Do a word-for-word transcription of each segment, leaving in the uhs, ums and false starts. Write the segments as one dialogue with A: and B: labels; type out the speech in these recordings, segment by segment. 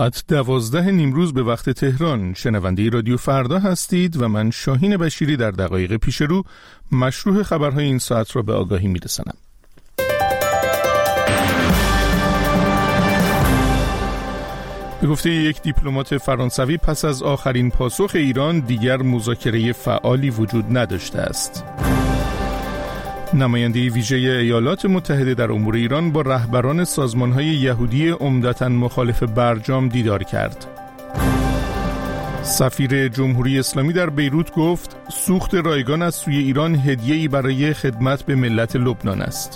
A: ساعت دوازده نیمروز به وقت تهران. شنونده رادیو فردا هستید و من شاهین بشیری در دقایق پیش رو مشروع خبرهای این ساعت را به آگاهی میرسانم. به گفته یک دیپلمات فرانسوی پس از آخرین پاسخ ایران دیگر مذاکره فعالی وجود نداشته است. نماینده ویژه ایالات متحده در امور ایران با رهبران سازمان‌های یهودی عمدتاً مخالف برجام دیدار کرد. سفیر جمهوری اسلامی در بیروت گفت سوخت رایگان از سوی ایران هدیه‌ای برای خدمت به ملت لبنان است.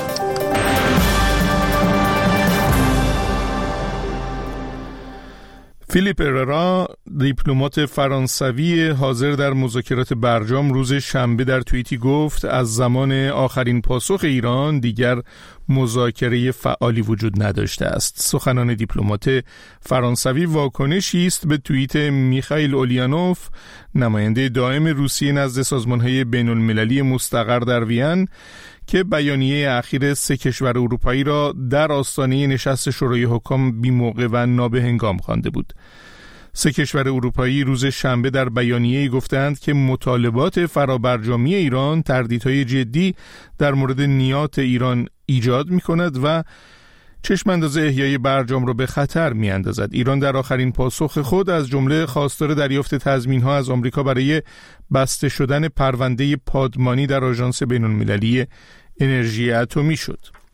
A: فیلیپ اررا، دیپلمات فرانسوی حاضر در مذاکرات برجام، روز شنبه در توییتی گفت از زمان آخرین پاسخ ایران دیگر مذاکره فعالی وجود نداشته است. سخنان دیپلمات فرانسوی واکنشی است به توییت میخائیل اولیانوف، نماینده دائم روسیه نزد سازمان‌های بین‌المللی مستقر در وین، که بیانیه اخیر سه کشور اروپایی را در آستانه نشست شورای حکام بی‌موقع و نابهنگام خوانده بود. سه کشور اروپایی روز شنبه در بیانیه‌ای گفتند که مطالبات فرابرجامی ایران تردیدهای جدی در مورد نیات ایران ایجاد می‌کند و چشم انداز احیای برجام را به خطر می‌اندازد. ایران در آخرین پاسخ خود از جمله خواستار دریافت تضمین‌ها از آمریکا برای بسته شدن پرونده پادمانی در آژانس بین‌المللی انرژی اتمی شد.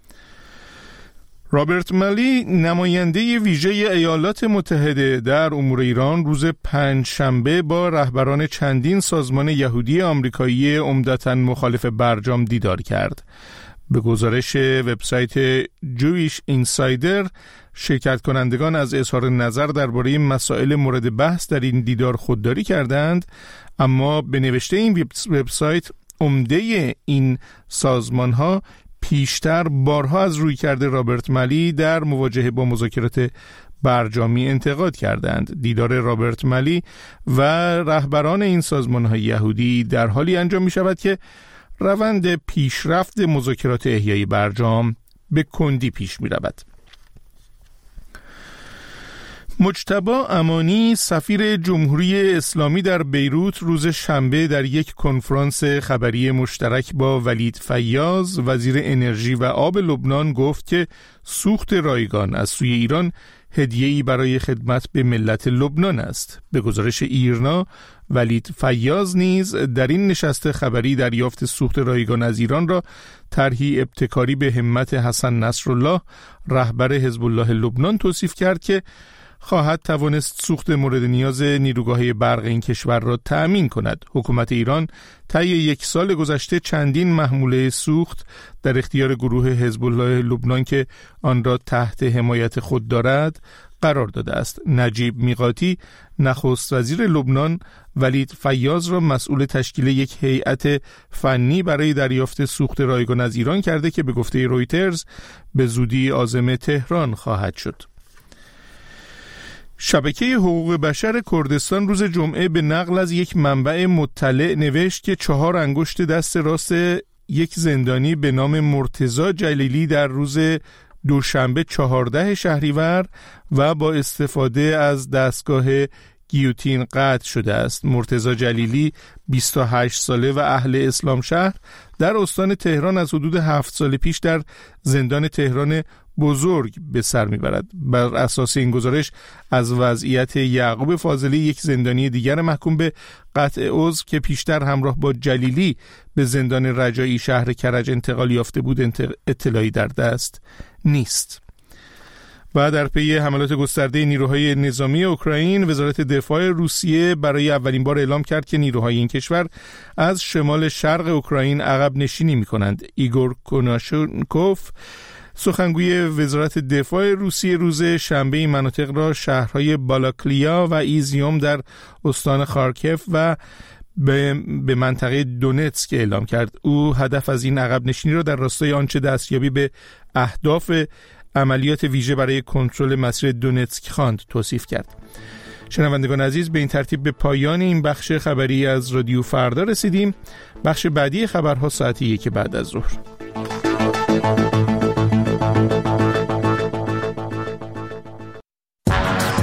A: رابرت مالی، نماینده ویژه ایالات متحده در امور ایران، روز پنجشنبه با رهبران چندین سازمان یهودی آمریکایی عمدتاً مخالف برجام دیدار کرد. به گزارش وبسایت جویش اینسایدر، شرکت کنندگان از اظهار نظر درباره مسائل مورد بحث در این دیدار خودداری کردند، اما به نوشته این وبسایت عمده این سازمان‌ها پیشتر بارها از رویکرد رابرت مالی در مواجهه با مذاکرات برجامی انتقاد کردند. دیدار رابرت مالی و رهبران این سازمان‌های یهودی در حالی انجام می‌شود که روند پیشرفت مذاکرات احیای برجام به کندی پیش می‌رود. مجتبی امانی، سفیر جمهوری اسلامی در بیروت، روز شنبه در یک کنفرانس خبری مشترک با ولید فیاض، وزیر انرژی و آب لبنان، گفت که سوخت رایگان از سوی ایران هدیه‌ای برای خدمت به ملت لبنان است. به گزارش ایرنا، ولید فیاض نیز در این نشست خبری دریافت سوخت رایگان از ایران را طرحی ابتکاری به همت حسن نصرالله، رهبر حزب الله لبنان، توصیف کرد که خواهد توانست سوخت مورد نیاز نیروگاه برق این کشور را تأمین کند. حکومت ایران طی یک سال گذشته چندین محموله سوخت در اختیار گروه حزب الله لبنان که آن را تحت حمایت خود دارد قرار داده است. نجیب میقاتی، نخست وزیر لبنان، ولید فیاض را مسئول تشکیل یک هیئت فنی برای دریافت سوخت رایگان از ایران کرده که به گفته رویترز به زودی عازم تهران خواهد شد. شبکه حقوق بشر کردستان روز جمعه به نقل از یک منبع مطلع نوشت که چهار انگشت دست راست یک زندانی به نام مرتضی جلیلی در روز دوشنبه چهارده شهریور و با استفاده از دستگاه گیوتین قطع شده است. مرتضی جلیلی بیست و هشت ساله و اهل اسلام شهر در استان تهران از حدود هفت سال پیش در زندان تهران بزرگ به سر میبرد. بر اساس این گزارش از وضعیت یعقوب فاضلی، یک زندانی دیگر محکوم به قطع عضو که پیشتر همراه با جلیلی به زندان رجایی شهر کرج انتقال یافته بود، اطلاعی در دست نیست. و در پی حملات گسترده نیروهای نظامی اوکراین، وزارت دفاع روسیه برای اولین بار اعلام کرد که نیروهای این کشور از شمال شرق اوکراین عقب نشینی می‌کنند. ایگور کناشنکوف، سخنگوی وزارت دفاع روسیه، روز شنبه این مناطق را شهرهای بالاکلیا و ایزیوم در استان خارکف و به منطقه دونتسک اعلام کرد. او هدف از این عقب نشینی را در راستای آنچه دستیابی به اهداف عملیات ویژه برای کنترل مسیر دونتسک خواند توصیف کرد. شنوندگان عزیز، به این ترتیب به پایان این بخش خبری از رادیو فردا رسیدیم. بخش بعدی خبرها ساعت یک بعد از ظهر.